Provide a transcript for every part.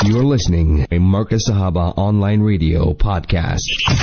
You're listening to Marcus Sahaba Online Radio Podcast.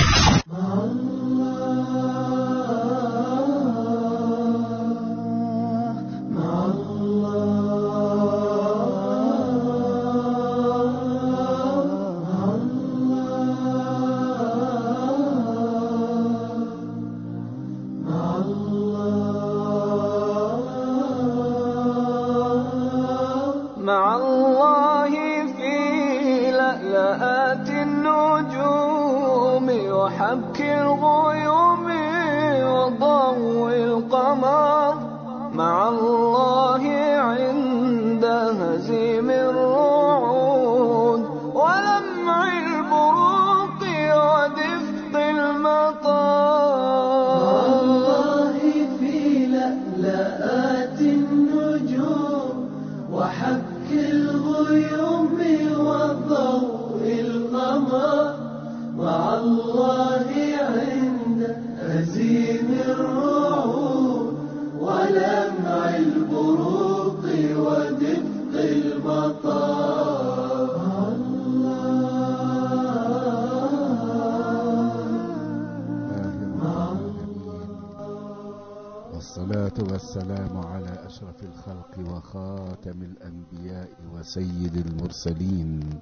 والسلام على أشرف الخلق وخاتم الأنبياء وسيد المرسلين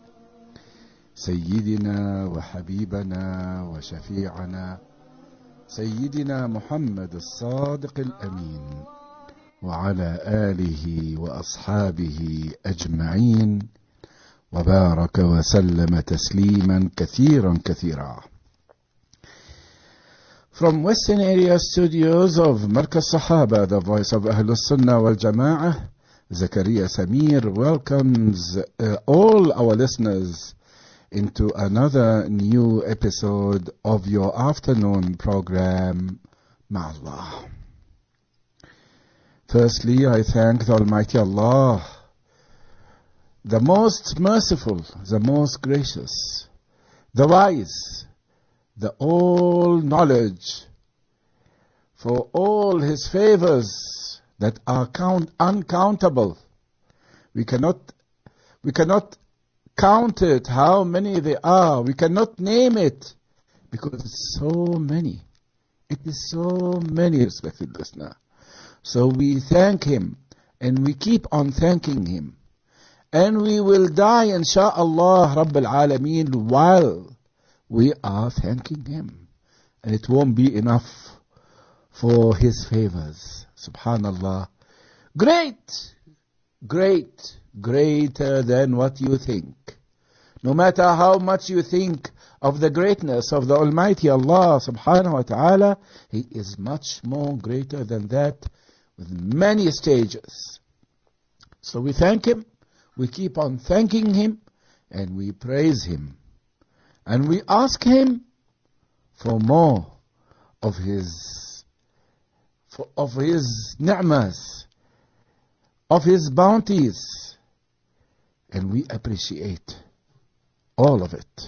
سيدنا وحبيبنا وشفيعنا سيدنا محمد الصادق الأمين وعلى آله وأصحابه أجمعين وبارك وسلم تسليما كثيرا كثيرا. From Western Area Studios of Marcus Sahaba, the voice of Ahlus Sunnah wal Jama'ah, Zakaria Samir welcomes all our listeners into another new episode of your afternoon program, Ma'Allah. Firstly, I thank the Almighty Allah, the most merciful, the most gracious, the wise, the all knowledge, for all His favors that are uncountable. We cannot count it, how many they are. We cannot name it, because it's so many. It is so many, respected listener. So we thank Him, and we keep on thanking Him. And we will die, insha'Allah, Rabbil Alameen, while we are thanking Him. And it won't be enough for His favors. Subhanallah. Greater than what you think. No matter how much you think of the greatness of the Almighty Allah subhanahu wa ta'ala, He is much more greater than that, with many stages. So we thank Him, we keep on thanking Him, and we praise Him. And we ask Him for more of His ni'mas, of His bounties. And we appreciate all of it.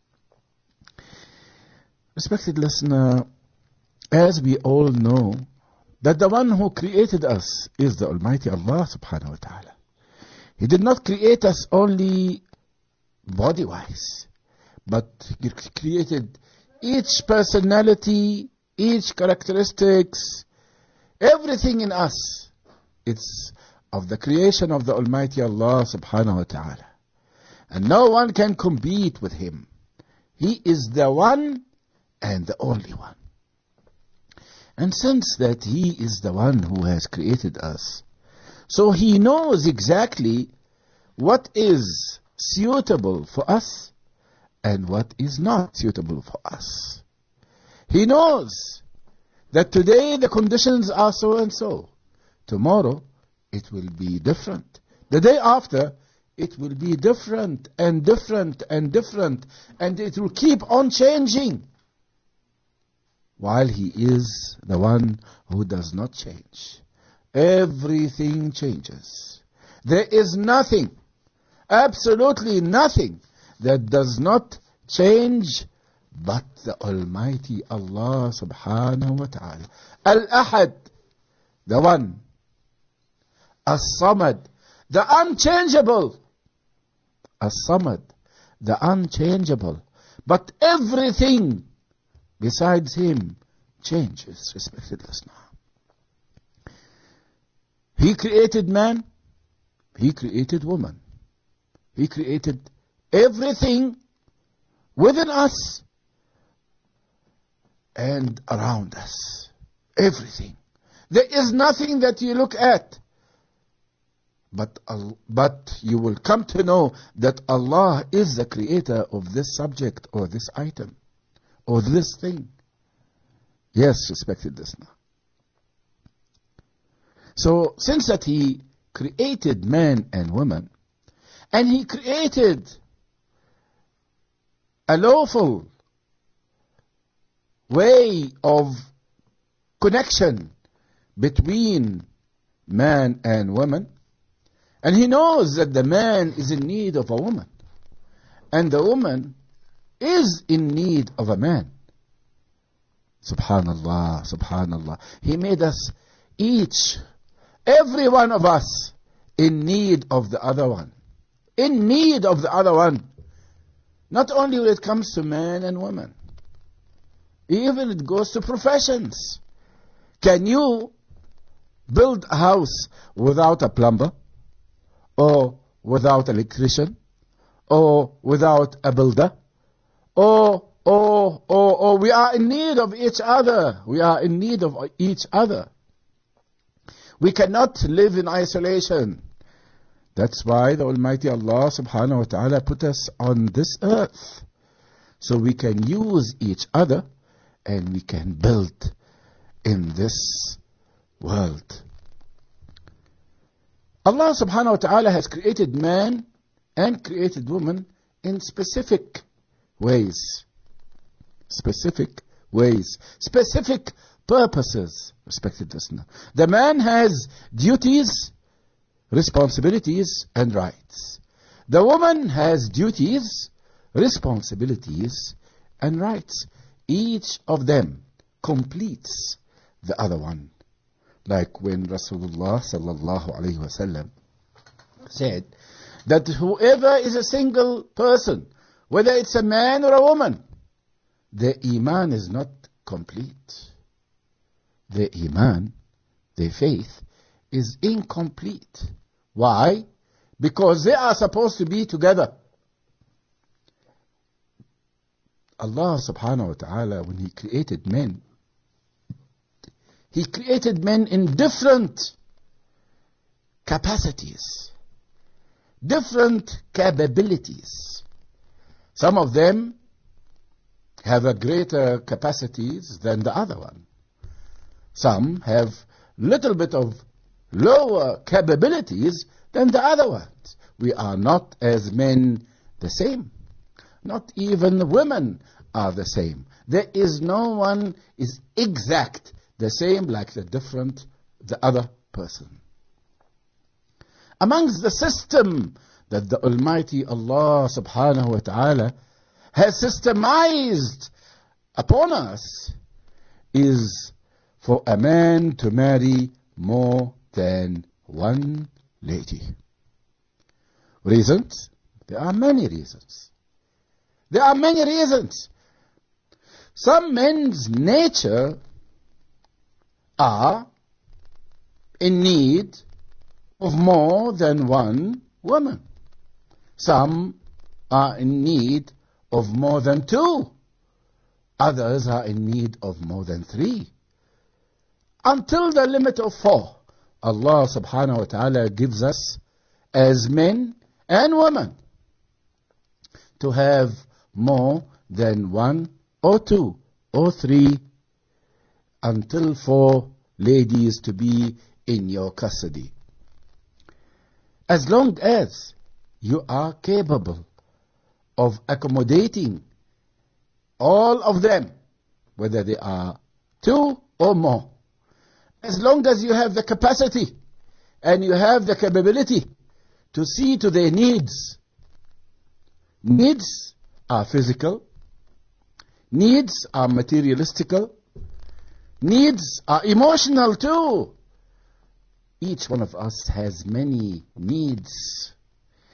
Respected listener, as we all know, that the one who created us is the Almighty Allah subhanahu wa ta'ala. He did not create us only body-wise, but He created each personality, each characteristics, everything in us. It's of the creation of the Almighty Allah subhanahu wa ta'ala. And no one can compete with Him. He is the one and the only one. And since that He is the one who has created us, so He knows exactly what is suitable for us and what is not suitable for us. He knows that today the conditions are so and so. Tomorrow it will be different. The day after it will be different and different and different, and it will keep on changing, while He is the one who does not change. Everything changes. There is nothing, absolutely nothing, that does not change but the Almighty Allah subhanahu wa ta'ala. Al-Ahad, the one. As-Samad, the unchangeable. As-Samad, the unchangeable. But everything besides him changes, respected listener. He created man, he created woman. He created everything within us and around us. Everything. There is nothing that you look at, but you will come to know that Allah is the creator of this subject or this item or this thing. Yes, respected listener. So, since that He created man and woman, and He created a lawful way of connection between man and woman, and He knows that the man is in need of a woman, and the woman is in need of a man. Subhanallah, subhanallah. He made us each, every one of us, in need of the other one. In need of the other one. Not only when it comes to man and woman. Even it goes to professions. Can you build a house without a plumber? Or without an electrician? Or without a builder? Or we are in need of each other. We are in need of each other. We cannot live in isolation. That's why the Almighty Allah subhanahu wa ta'ala put us on this earth. So we can use each other and we can build in this world. Allah subhanahu wa ta'ala has created man and created woman in specific ways. Specific ways. Specific purposes, respected listener. The man has duties, responsibilities, and rights. The woman has duties, responsibilities, and rights. Each of them completes the other one. Like when Rasulullah sallallahu alayhi wasallam said that whoever is a single person, whether it's a man or a woman, their iman is not complete. Their iman, their faith, is incomplete. Why? Because they are supposed to be together. Allah subhanahu wa ta'ala, when He created men, He created men in different capacities, different capabilities. Some of them have a greater capacities than the other one. Some have little bit of lower capabilities than the other ones. We are not as men the same. Not even women are the same. There is no one is exact the same like the other person. Amongst the system that the Almighty Allah subhanahu wa ta'ala has systemized upon us is for a man to marry more than one lady. Reasons? There are many reasons. There are many reasons. Some men's nature are in need of more than one woman. Some are in need of more than two. Others are in need of more than three. Until the limit of 4. Allah subhanahu wa ta'ala gives us as men and women to have more than 1 or 2 or 3 until 4 ladies to be in your custody. As long as you are capable of accommodating all of them, whether they are 2 or more, as long as you have the capacity and you have the capability to see to their needs. Needs are physical. Needs are materialistical. Needs are emotional too. Each one of us has many needs.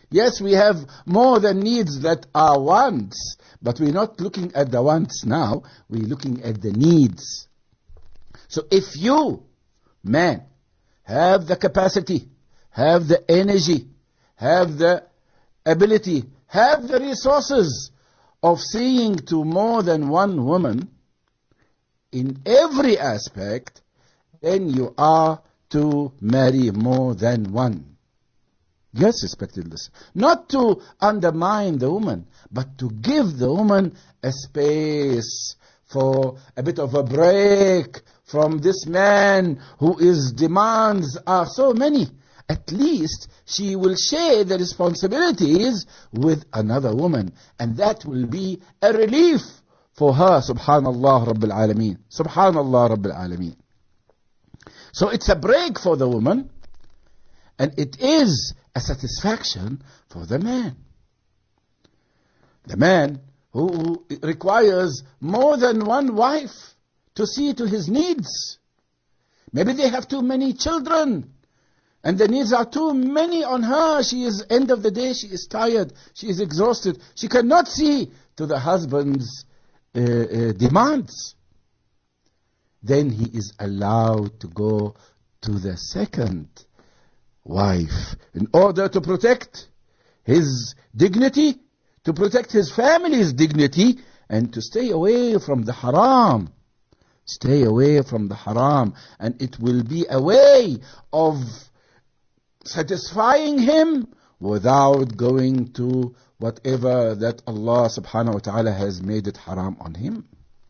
Yes, we have more than needs that are wants, but we're not looking at the wants now, we're looking at the needs. So if you, man, have the capacity, have the energy, have the ability, have the resources of seeing to more than one woman in every aspect, then you are to marry more than one. Yes, respected listener. Not to undermine the woman, but to give the woman a space for a bit of a break from this man whose demands are so many. At least she will share the responsibilities with another woman, and that will be a relief for her. Subhanallah Rabbil Alameen. Subhanallah Rabbil Alameen. So it's a break for the woman, and it is a satisfaction for the man. The man who requires more than one wife to see to his needs. Maybe they have too many children, and the needs are too many on her. She is, end of the day, she is tired, she is exhausted. She cannot see to the husband's demands. Then he is allowed to go to the second wife in order to protect his dignity, to protect his family's dignity, and to stay away from the haram. Stay away from the haram, and it will be a way of satisfying him without going to whatever that Allah subhanahu wa ta'ala has made it haram on him.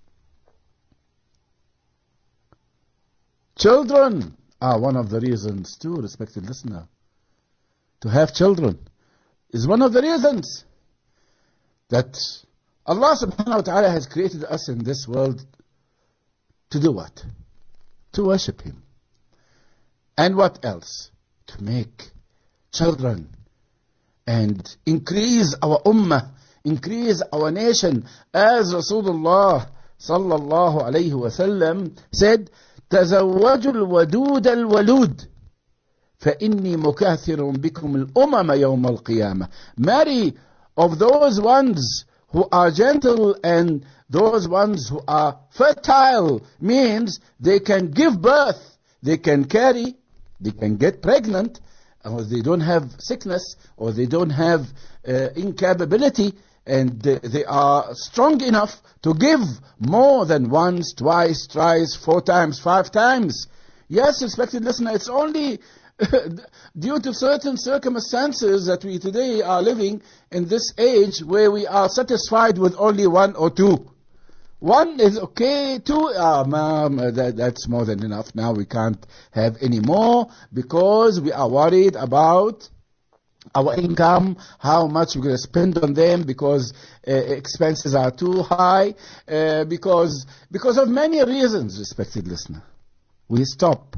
Children are one of the reasons too, respected listener. To have children is one of the reasons that Allah subhanahu wa ta'ala has created us in this world to do what? To worship Him. And what else? To make children and increase our ummah, increase our nation. As Rasulullah sallallahu alayhi wa sallam said, تزوجوا الودود الولود فإني مكاثر بكم الأمم يوم القيامة. Marry of those ones who are gentle and those ones who are fertile, means they can give birth, they can carry, they can get pregnant, or they don't have sickness, or they don't have incapability, and they are strong enough to give more than once, twice, thrice, 4 times, 5 times. Yes, respected listener, it's only due to certain circumstances that we today are living in this age where we are satisfied with only 1 or 2. 1 is okay, 2, that's more than enough. Now we can't have any more because we are worried about our income, how much we're going to spend on them, because expenses are too high, because of many reasons, respected listener. We stop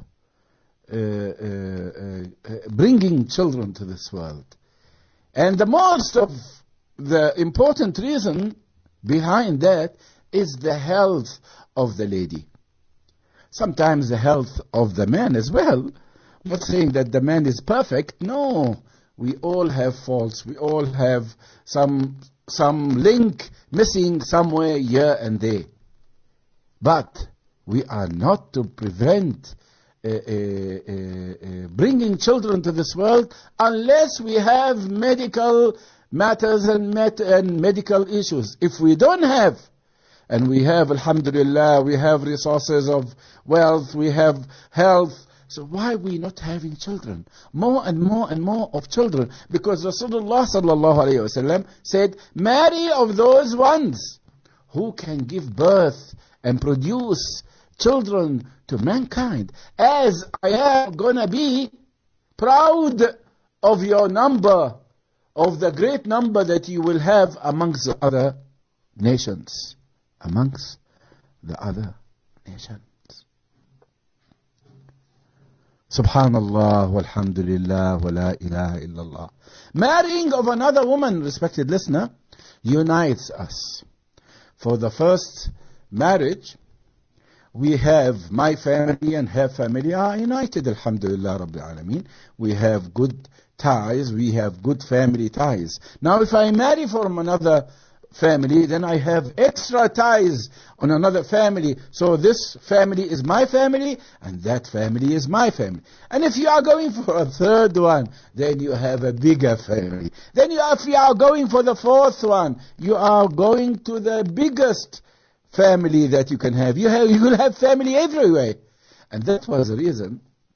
bringing children to this world. And the most of the important reason behind that is the health of the lady. Sometimes the health of the man as well. I'm not saying that the man is perfect. No, we all have faults. We all have some link missing somewhere here and there. But we are not to prevent bringing children to this world unless we have medical matters and medical issues. If we don't have, and we have, alhamdulillah, we have resources of wealth, we have health, so why are we not having children? More and more and more of children. Because Rasulullah sallallahu alayhi wa sallam said, marry of those ones who can give birth and produce children to mankind. As I am going to be proud of your number, of the great number that you will have amongst the other nations. Amongst the other nations. Subhanallah, walhamdulillah, wa la ilaha illallah. Marrying of another woman, respected listener, unites us. For the first marriage, we have my family and her family are united, alhamdulillah, Rabbil Alameen. We have good ties, we have good family ties. Now if I marry from another family, then I have extra ties on another family. So this family is my family, and that family is my family. And if you are going for a third one, then you have a bigger family. Then if you are going for the fourth one, you are going to the biggest family that you can have. You will have family everywhere. And that was the reason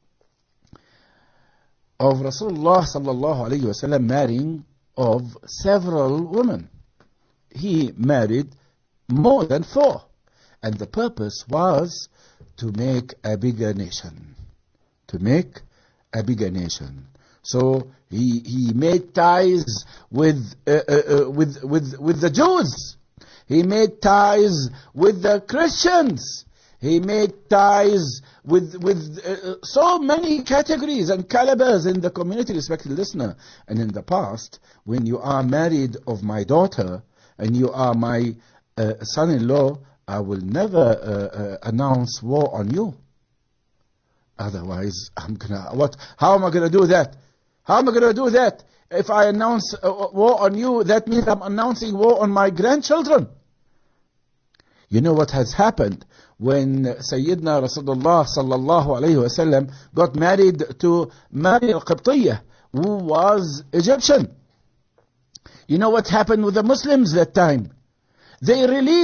of Rasulullah sallallahu alayhi wasallam marrying of several women. He married more than 4. And the purpose was to make a bigger nation. To make a bigger nation. So he made ties with the Jews. He made ties with the Christians. He made ties with so many categories and calibers in the community, respected listener. And in the past, when you are married of my daughter, and you are my son-in-law, I will never announce war on you. Otherwise, how am I going to do that? How am I going to do that? If I announce war on you, that means I'm announcing war on my grandchildren. You know what has happened when Sayyidina Rasulullah sallallahu alayhi wasallam got married to Maria al-Qibtiyya, who was Egyptian. You know what happened with the Muslims that time? They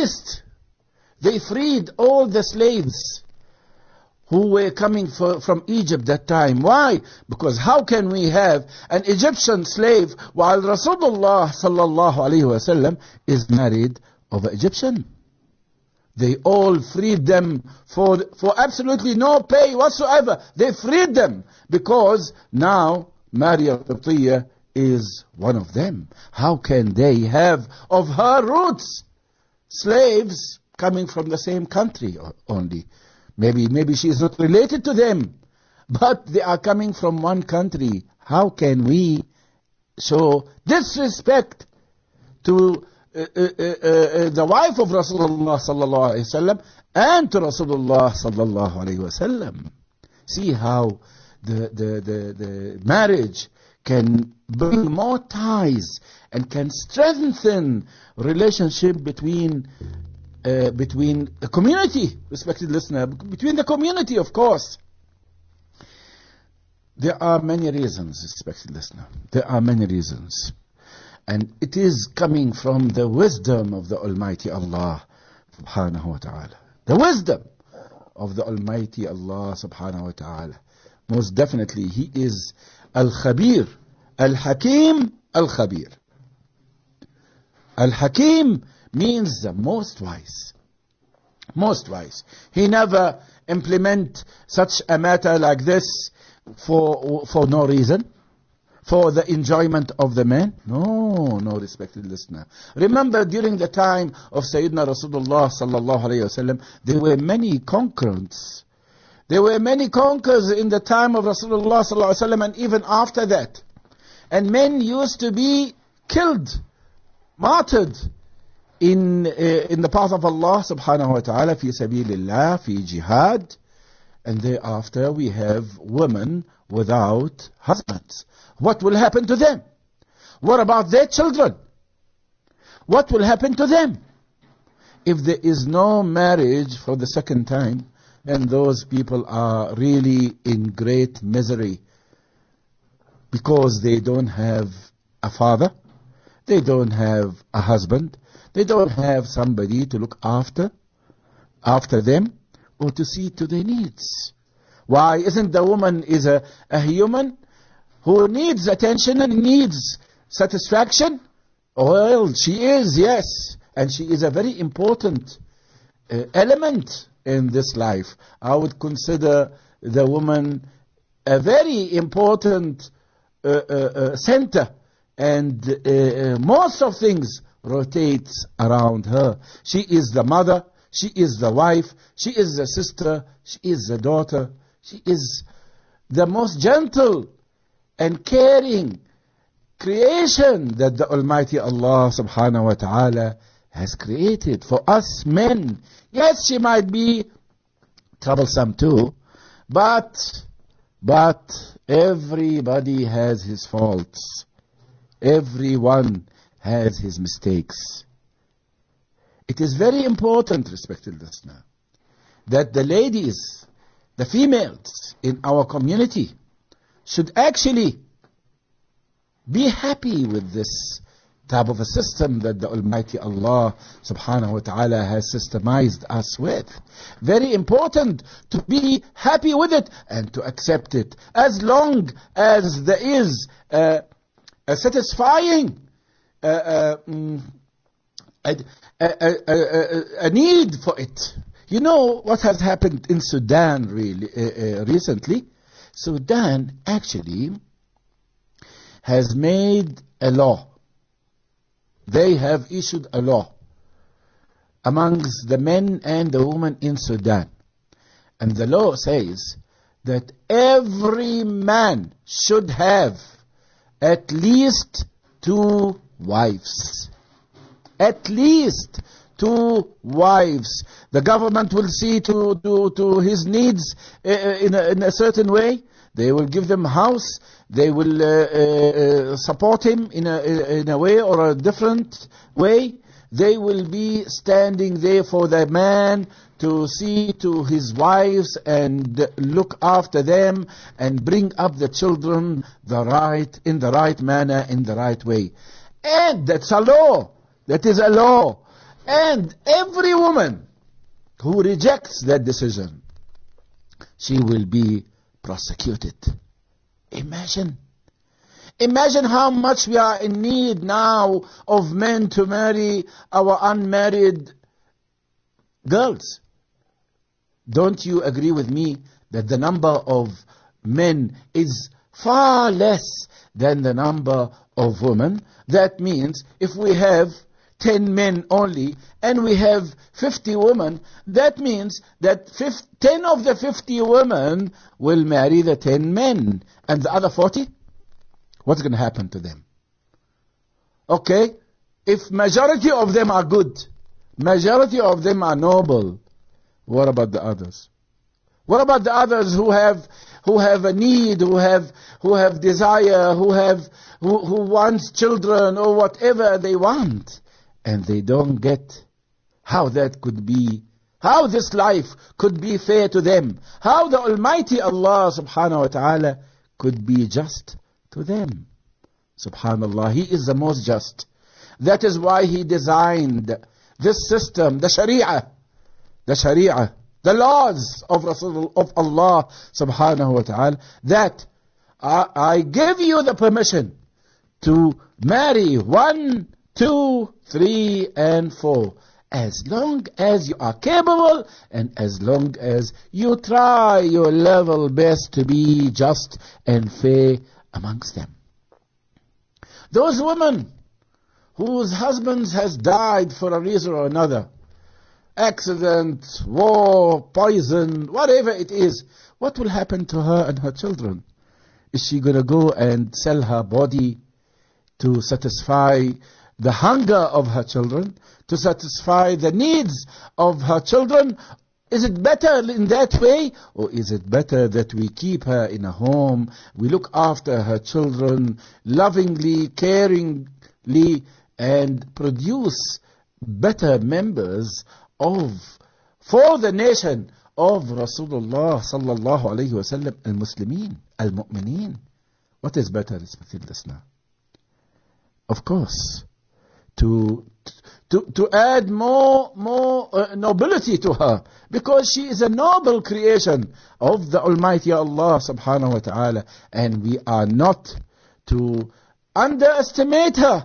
freed all the slaves who were coming from Egypt that time. Why? Because how can we have an Egyptian slave while Rasulullah sallallahu alayhi wasallam is married of an Egyptian? They all freed them for absolutely no pay whatsoever. They freed them because now Maria al-Qibtiyya is one of them. How can they have of her roots slaves coming from the same country only? Maybe she is not related to them, but they are coming from one country. How can we show disrespect to the wife of Rasulullah sallallahu alaihi wasallam and to Rasulullah sallallahu alaihi wasallam? See how the marriage can bring more ties and can strengthen relationship between the community, respected listener, between the community, of course. There are many reasons, respected listener. There are many reasons. And it is coming from the wisdom of the Almighty Allah subhanahu wa ta'ala. The wisdom of the Almighty Allah subhanahu wa ta'ala. Most definitely, He is Al-Khabir, Al-Hakim, Al-Khabir. Al-Hakim means the most wise. Most wise. He never implement such a matter like this for no reason, for the enjoyment of the man. No, respected listener. Remember, during the time of Sayyidina Rasulullah sallallahu alayhi wasallam, there were many conquerors. There were many conquerors in the time of Rasulullah sallallahu alayhi wasallam, and even after that. And men used to be killed, martyred in the path of Allah subhanahu wa ta'ala, fi sabilillah, fi jihad. And thereafter we have women without husbands. What will happen to them? What about their children? What will happen to them? If there is no marriage for the second time, then those people are really in great misery, because they don't have a father, they don't have a husband, they don't have somebody to look after them or to see to their needs. Why? Isn't the woman is a human who needs attention and needs satisfaction? Well, she is, yes. And she is a very important element in this life. I would consider the woman a very important center, and most of things rotates around her. She is the mother, she is the wife, she is the sister, she is the daughter, she is the most gentle and caring creation that the Almighty Allah subhanahu wa ta'ala has created for us men. Yes, she might be troublesome too, but But everybody has his faults. Everyone has his mistakes. It is very important, respected listener, that the ladies, the females in our community should actually be happy with this type of a system that the Almighty Allah subhanahu wa ta'ala has systemized us with. Very important to be happy with it and to accept it, as long as there is a satisfying a need for it. You know what has happened in Sudan recently? Sudan actually has made a law. They have issued a law amongst the men and the women in Sudan. And the law says that every man should have at least 2 wives. At least 2 wives. The government will see to his needs in a certain way. They will give them a house. They will support him in a way or a different way. They will be standing there for the man to see to his wives and look after them and bring up the children in the right manner, in the right way. And that's a law. That is a law. And every woman who rejects that decision, she will be prosecuted. Imagine how much we are in need now of men to marry our unmarried girls. Don't you agree with me that the number of men is far less than the number of women? That means if we have 10 men only and we have 50 women, that means that 10 of the 50 women will marry the 10 men. And the other 40? What's going to happen to them? Okay, if majority of them are good, majority of them are noble, what about the others? What about the others who have a need, who have desire, who wants children or whatever they want, and they don't get how that could be, how this life could be fair to them, how the Almighty Allah subhanahu wa ta'ala could be just to them. Subhanallah, He is the most just. That is why He designed this system, the Sharia, the laws of Allah subhanahu wa ta'ala, that I give you the permission to marry 1, 2, 3, and 4, as long as you are capable and as long as you try your level best to be just and fair amongst them. Those women whose husbands has died for a reason or another, accident, war, poison, whatever it is, what will happen to her and her children? Is she going to go and sell her body to satisfy the hunger of her children, to satisfy the needs of her children? Is it better in that way, or is it better that we keep her in a home, we look after her children lovingly, caringly, and produce better members for the nation of Rasulullah sallallahu alayhi wa sallam, al-Muslimin, al-Mu'mineen? What is better, respected listener? Of course, to add more nobility to her, because she is a noble creation of the Almighty Allah subhanahu wa ta'ala, and we are not to underestimate her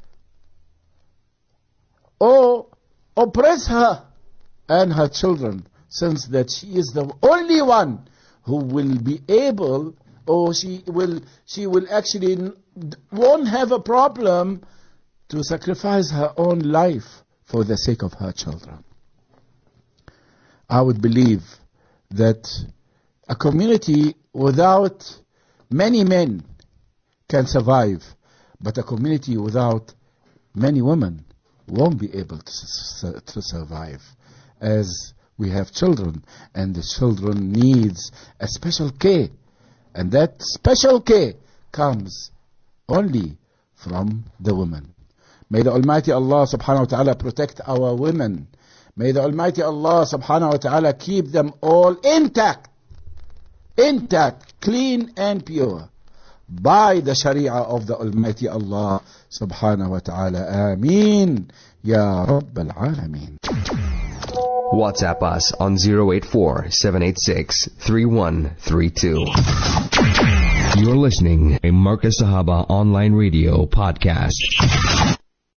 or oppress her and her children, since that she is the only one who will be able, or she will actually won't have a problem to sacrifice her own life for the sake of her children. I would believe that a community without many men can survive, but a community without many women won't be able to survive, as we have children, and the children needs a special care And that special care comes only from the women. May the Almighty Allah subhanahu wa ta'ala protect our women. May the Almighty Allah subhanahu wa ta'ala keep them all intact, clean and pure, by the Sharia of the Almighty Allah subhanahu wa ta'ala. Ameen. Ya Rabbal Alameen. WhatsApp us on 084-786-3132. You're listening to a Marcus Sahaba online radio podcast.